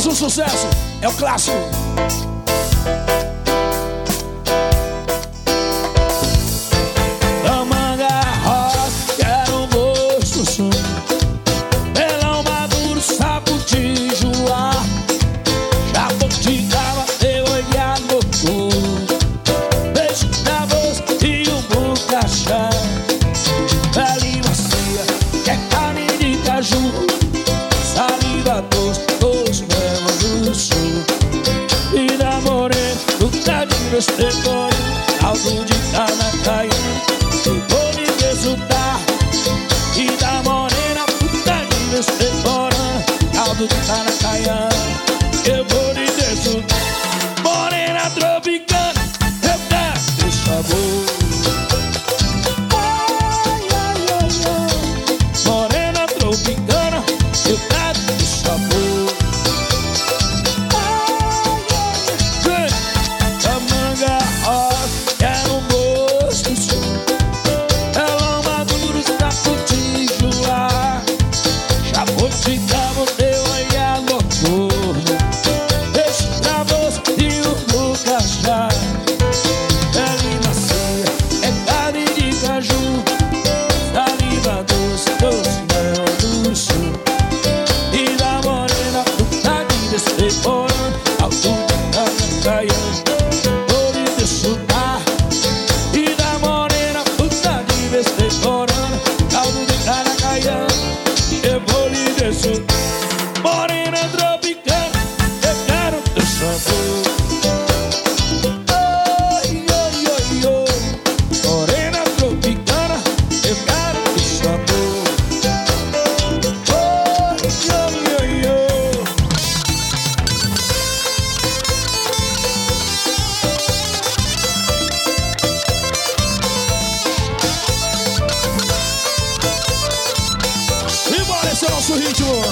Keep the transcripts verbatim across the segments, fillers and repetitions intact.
Mais um sucesso, é o clássico. Da manga rosa, quero um gosto som. Melão maduro, sapo de joá. Jabuticaba, eu olhar no corpo. Beijo na voz e um bucachá. Pele macia, que é carne de caju. Saliva doce, doce mel do sul. Vida morena, nunca de vestemento. Caldo de cana caindo, eu vou me resultar. Vida morena, nunca de vestemento. Caldo de cana caindo, eu vou lhe resultar. Morena tropicana, eu quero teu sabor. Ai, ai, ai, ai. Morena tropicana, eu quero teu sabor. Ai, ai, ai. Da manga rosa, quero um gosto seu. Melão maduro, sapo de joá. Jabuticaba, teu olhar noturno. Beijo na voz e o bucachá. Pele macia, é carne de caju. Saliva doce, doce mel do sul. Vida morena, fruta de destemorando. Alto de cana caindo, vou lhe desfrutar. Vida morena, fruta de destemorando. Caldo de cana caindo, eu vou lhe desfrutar. Morena tropicana, eu quero teu sabor. Ai, ai, ai, ai. Morena tropicana, eu quero teu sabor. Ai, ai, ai, ai. Simbora, esse é o nosso ritmo.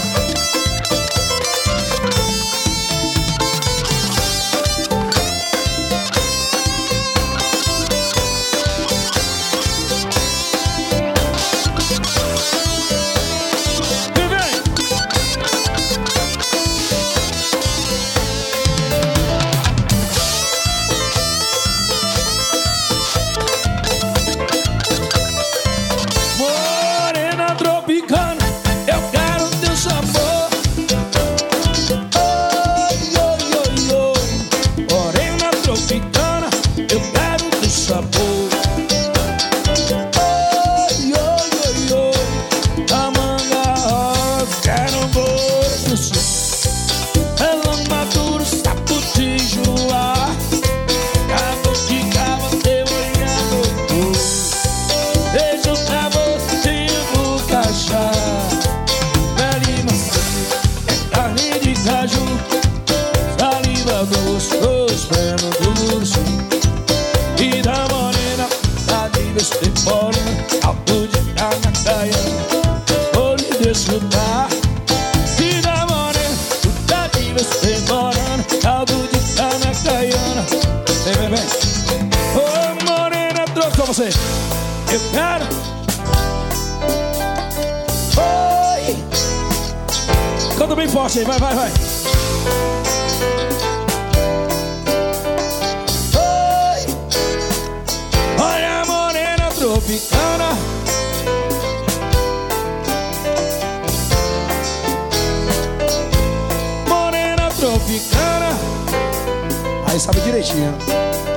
Vem, vem. Morena tropicana, eu quero teu sabor. Ai, ai, ai, ai. Morena tropicana, eu quero teu sabor. Ai, ai, ai, ai. Da manga rosa, quero um gosto seu. Melão maduro, sapo de joá. Jabuticaba, teu olhar noturno. Beijo pra você e o bucachá. Pele macia, é carne de caju. Saliva doce, doce mel do sul. Vida morena, tá de vestemorando. Alto de cana caindo, vou lhe desfrutar. Vida morena, tá de vestemorando. Caldo de cana caindo. Vem, vem, vem. Ô morena, trouxe pra você. Eu quero. Oi. Canta bem forte aí, vai, vai, vai. Oi. Olha a morena tropicana. Morena tropicana. Aí sabe direitinho.